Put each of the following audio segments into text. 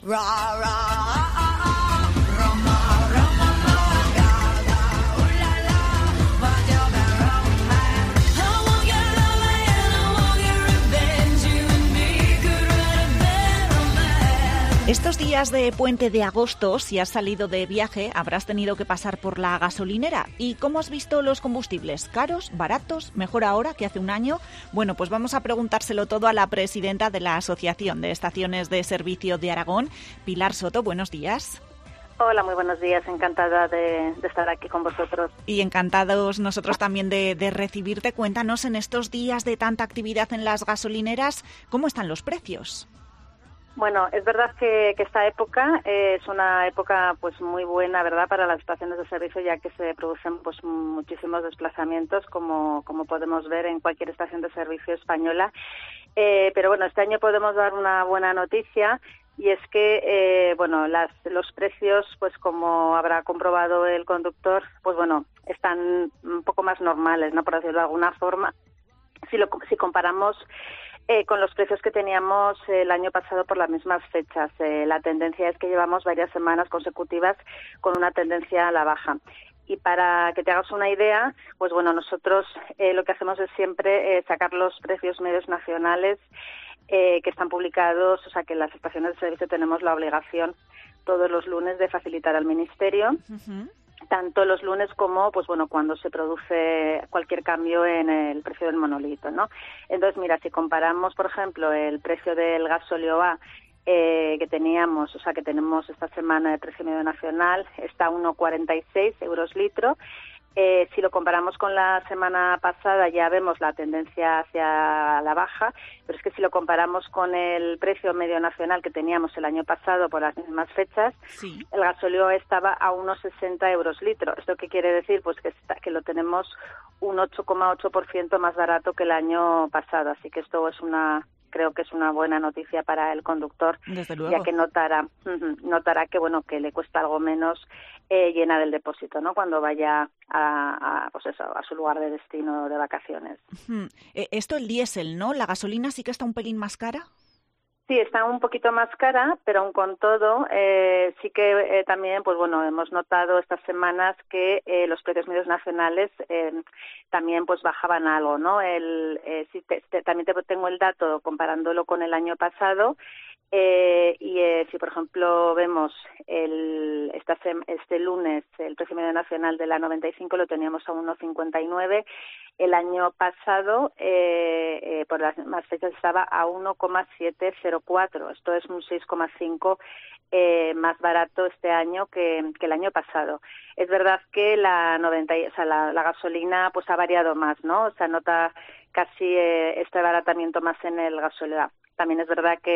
Estos días de puente de agosto, si has salido de viaje, habrás tenido que pasar por la gasolinera. ¿Y cómo has visto los combustibles? ¿Caros? ¿Baratos? ¿Mejor ahora que hace un año? Bueno, pues vamos a preguntárselo todo a la presidenta de la Asociación de Estaciones de Servicio de Aragón, Pilar Soto. Buenos días. Hola, muy buenos días. Encantada de estar aquí con vosotros. Y encantados nosotros también de recibirte. Cuéntanos, en estos días de tanta actividad en las gasolineras, ¿cómo están los precios? Bueno, es verdad que esta época es una época pues muy buena, ¿verdad?, para las estaciones de servicio, ya que se producen pues muchísimos desplazamientos, como podemos ver en cualquier estación de servicio española. Pero bueno, este año podemos dar una buena noticia, y es que los precios, pues como habrá comprobado el conductor, pues bueno, están un poco más normales, ¿no?, por decirlo de alguna forma, si comparamos con los precios que teníamos el año pasado por las mismas fechas. La tendencia es que llevamos varias semanas consecutivas con una tendencia a la baja. Y para que te hagas una idea, pues bueno, nosotros lo que hacemos es siempre sacar los precios medios nacionales que están publicados, o sea que en las estaciones de servicio tenemos la obligación todos los lunes de facilitar al Ministerio. Uh-huh. Tanto los lunes como, pues bueno, cuando se produce cualquier cambio en el precio del monolito, ¿no? Entonces, mira, si comparamos, por ejemplo, el precio del gasóleo A que teníamos, o sea, que tenemos esta semana de precio medio nacional, está a 1,46 euros litro. Si lo comparamos con la semana pasada, ya vemos la tendencia hacia la baja, pero es que si lo comparamos con el precio medio nacional que teníamos el año pasado por las mismas fechas, sí, el gasóleo estaba a 1,60 euros litro. ¿Esto qué quiere decir? Pues que lo tenemos un 8,8% más barato que el año pasado. Así que esto creo que es una buena noticia para el conductor, ya que notará que bueno, que le cuesta algo menos llenar el depósito, ¿no?, cuando vaya a su lugar de destino de vacaciones. Esto el diésel, ¿no? ¿La gasolina sí que está un pelín más cara? Sí, está un poquito más cara, pero aún con todo, sí que también, pues bueno, hemos notado estas semanas que los precios medios nacionales también pues bajaban algo, ¿no? También tengo el dato comparándolo con el año pasado. Si por ejemplo vemos este lunes el precio medio nacional de la 95 lo teníamos a 1,59, el año pasado por las mismas fechas estaba a 1,704, esto es un 6,5 más barato este año que el año pasado. Es verdad que la gasolina pues ha variado más, ¿no? O sea, nota casi este abaratamiento más en el gasóleo. También es verdad que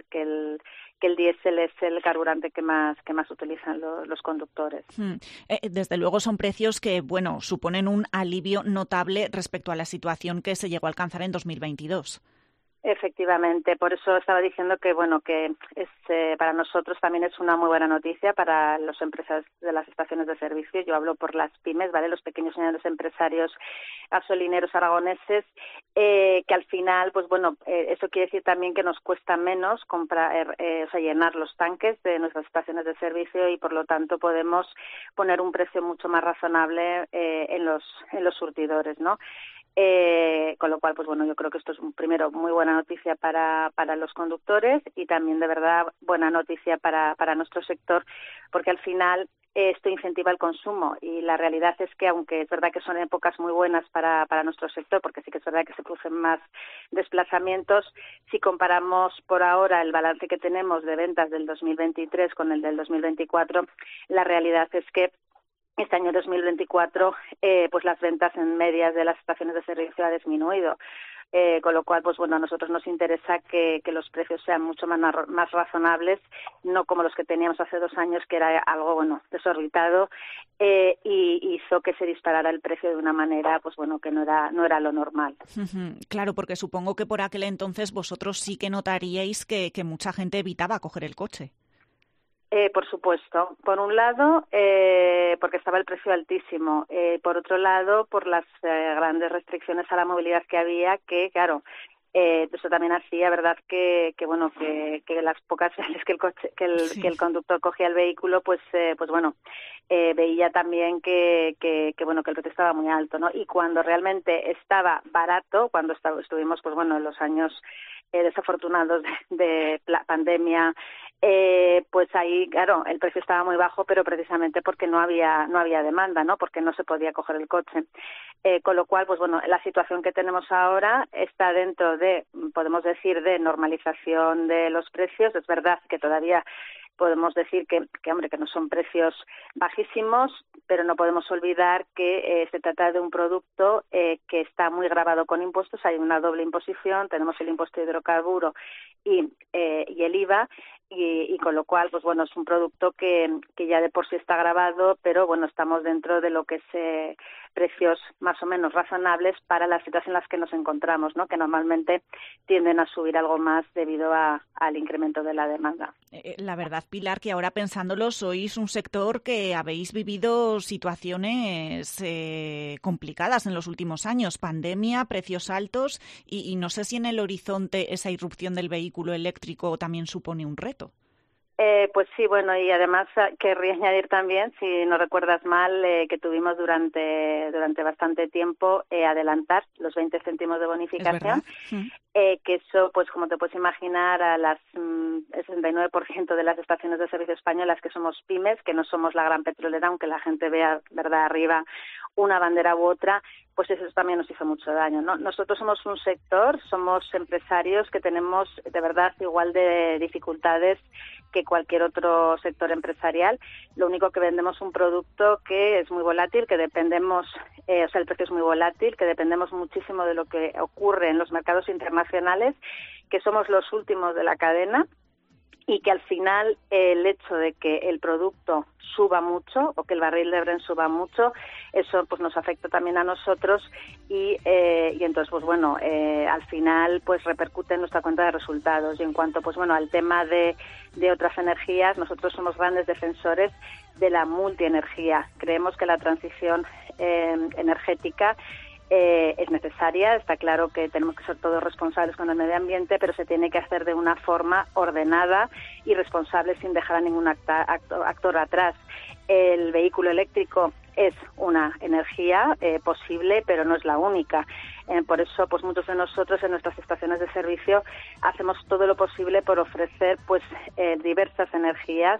el diésel es el carburante que más utilizan los conductores. Desde luego son precios que, bueno, suponen un alivio notable respecto a la situación que se llegó a alcanzar en 2022. Efectivamente, por eso estaba diciendo que bueno, que para nosotros también es una muy buena noticia para las empresas de las estaciones de servicio. Yo hablo por las pymes, ¿vale?, los pequeños y medianos empresarios gasolineros aragoneses, que al final, pues bueno, eso quiere decir también que nos cuesta menos llenar los tanques de nuestras estaciones de servicio, y por lo tanto podemos poner un precio mucho más razonable en los surtidores, ¿no? Con lo cual, pues bueno, yo creo que esto es primero muy buena noticia para los conductores, y también de verdad buena noticia para nuestro sector, porque al final esto incentiva el consumo, y la realidad es que, aunque es verdad que son épocas muy buenas para nuestro sector, porque sí que es verdad que se producen más desplazamientos, si comparamos por ahora el balance que tenemos de ventas del 2023 con el del 2024, la realidad es que este año 2024, pues las ventas en medias de las estaciones de servicio ha disminuido. Con lo cual, pues bueno, a nosotros nos interesa que los precios sean mucho más razonables, no como los que teníamos hace 2 años, que era algo, bueno, desorbitado, y hizo que se disparara el precio de una manera, pues bueno, que no era lo normal. Claro, porque supongo que por aquel entonces vosotros sí que notaríais que mucha gente evitaba coger el coche. Por supuesto. Por un lado, porque estaba el precio altísimo. Por otro lado, por las grandes restricciones a la movilidad que había, que, claro, Eso también hacía, verdad, que las pocas veces que el conductor cogía el vehículo, pues veía también que el precio estaba muy alto, ¿no? Y cuando realmente estaba barato, cuando estuvimos, en los años desafortunados de pandemia, pues ahí, claro, el precio estaba muy bajo, pero precisamente porque no había demanda, ¿no? Porque no se podía coger el coche. Con lo cual, la situación que tenemos ahora está dentro de, podemos decir, de normalización de los precios. Es verdad que todavía podemos decir que no son precios bajísimos, pero no podemos olvidar que se trata de un producto que está muy gravado con impuestos. Hay una doble imposición, tenemos el impuesto de hidrocarburo y el IVA, y con lo cual, es un producto que ya de por sí está gravado, pero estamos dentro de lo que es precios más o menos razonables para la situación en las que nos encontramos, ¿no? Que normalmente tienden a subir algo más debido al incremento de la demanda. La verdad, Pilar, que ahora pensándolo, sois un sector que habéis vivido situaciones complicadas en los últimos años, pandemia, precios altos, y no sé si en el horizonte esa irrupción del vehículo eléctrico también supone un reto. Pues sí, y además querría añadir también, si no recuerdas mal, que tuvimos durante bastante tiempo adelantar los 20 céntimos de bonificación, que eso, pues como te puedes imaginar, a las 69% de las estaciones de servicio españolas, que somos pymes, que no somos la gran petrolera, aunque la gente vea, verdad, arriba una bandera u otra, pues eso también nos hizo mucho daño, ¿no? Nosotros somos un sector, somos empresarios que tenemos de verdad igual de dificultades que cualquier otro sector empresarial. Lo único que vendemos un producto que es muy volátil, que dependemos, el precio es muy volátil, que dependemos muchísimo de lo que ocurre en los mercados internacionales, que somos los últimos de la cadena, y que al final el hecho de que el producto suba mucho o que el barril de Brent suba mucho, eso pues nos afecta también a nosotros y entonces al final pues repercute en nuestra cuenta de resultados. Y en cuanto al tema de otras energías, nosotros somos grandes defensores de la multienergía. Creemos que la transición energética es necesaria. Está claro que tenemos que ser todos responsables con el medio ambiente, pero se tiene que hacer de una forma ordenada y responsable, sin dejar a ningún actor atrás. El vehículo eléctrico es una energía posible, pero no es la única. Por eso, pues muchos de nosotros en nuestras estaciones de servicio hacemos todo lo posible por ofrecer diversas energías,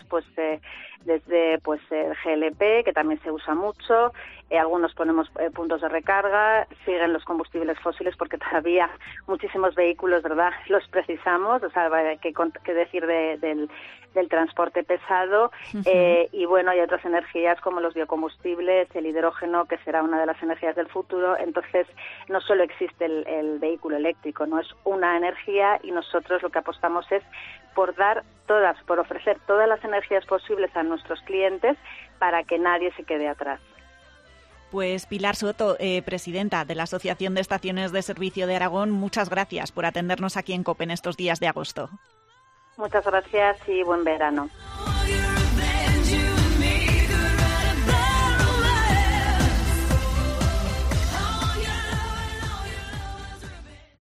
desde el GLP, que también se usa mucho, algunos ponemos puntos de recarga, siguen los combustibles fósiles porque todavía muchísimos vehículos, ¿verdad?, los precisamos, qué decir del transporte pesado, y hay otras energías como los biocombustibles, el hidrógeno, que será una de las energías del futuro. Entonces, no solo existe el vehículo eléctrico, no es una energía, y nosotros lo que apostamos es por ofrecer todas las energías posibles a nuestros clientes para que nadie se quede atrás. Pues Pilar Soto, presidenta de la Asociación de Estaciones de Servicio de Aragón, muchas gracias por atendernos aquí en COPE en estos días de agosto. Muchas gracias y buen verano.